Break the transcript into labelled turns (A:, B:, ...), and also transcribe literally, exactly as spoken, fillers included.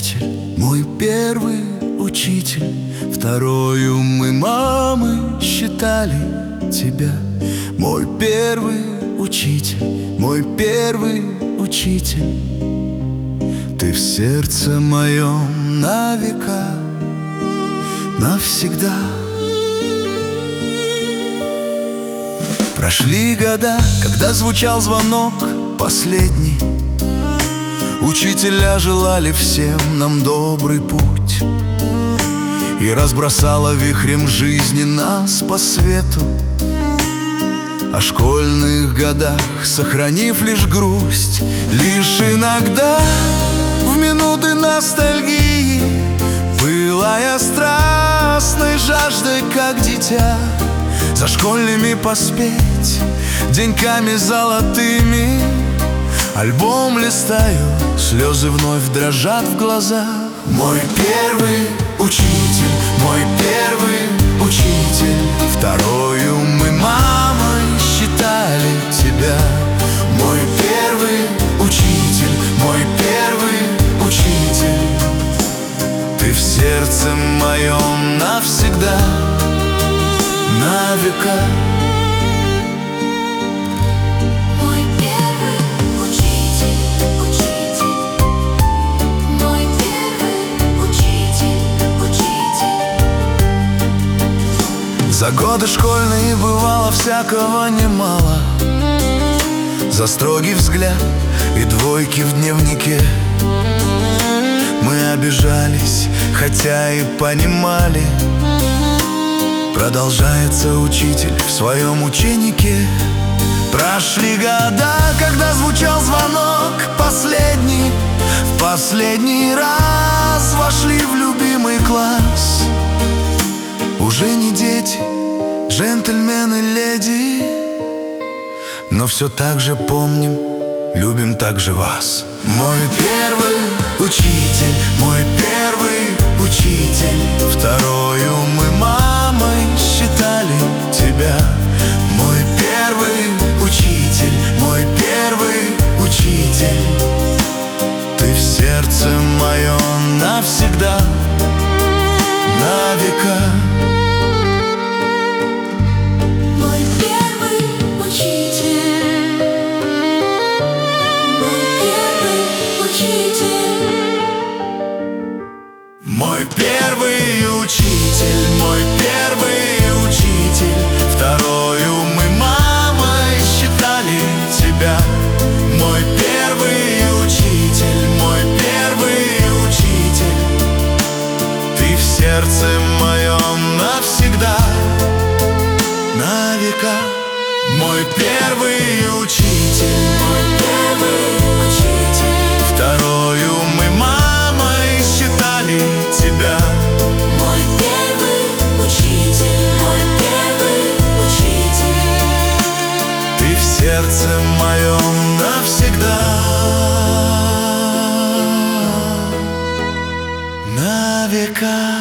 A: учитель, мой первый учитель. Второю мы мамой считали тебя. Мой первый учитель, мой первый учитель. Ты в сердце моем на века, навсегда. Прошли года, когда звучал звонок последний. Учителя желали всем нам добрый путь, и разбросала вихрем жизни нас по свету. О школьных годах сохранив лишь грусть, лишь иногда в минуты ностальгии, пылая страстной жаждой, как дитя, за школьными поспеть деньками золотыми. Альбом листаю, слезы вновь дрожат в глазах. Мой первый учитель, мой первый учитель. Второю мы мамой считали тебя. Мой первый учитель, мой первый учитель. Ты в сердце моем навсегда, на века. За годы школьные бывало всякого немало. За строгий взгляд и двойки в дневнике мы обижались, хотя и понимали. Продолжается учитель в своем ученике. Прошли года, когда звучал звонок последний. В последний раз вошли в любимый класс. Уже не дети, джентльмены, леди, но все так же помним, любим так же вас. Мой первый учитель, мой первый учитель. Второю мы мамой считали тебя. Мой первый учитель, мой первый учитель. Ты в сердце моем навсегда, на века. Мой первый учитель, мой первый учитель. Второю мы мамой считали тебя. Мой первый учитель, мой первый учитель. Ты в сердце моем навсегда, на века. Мой первый учитель, мой первый учитель. Второю мы мамой считали тебя.
B: Мой первый учитель, мой первый учитель.
A: Ты в сердце моем навсегда, на века.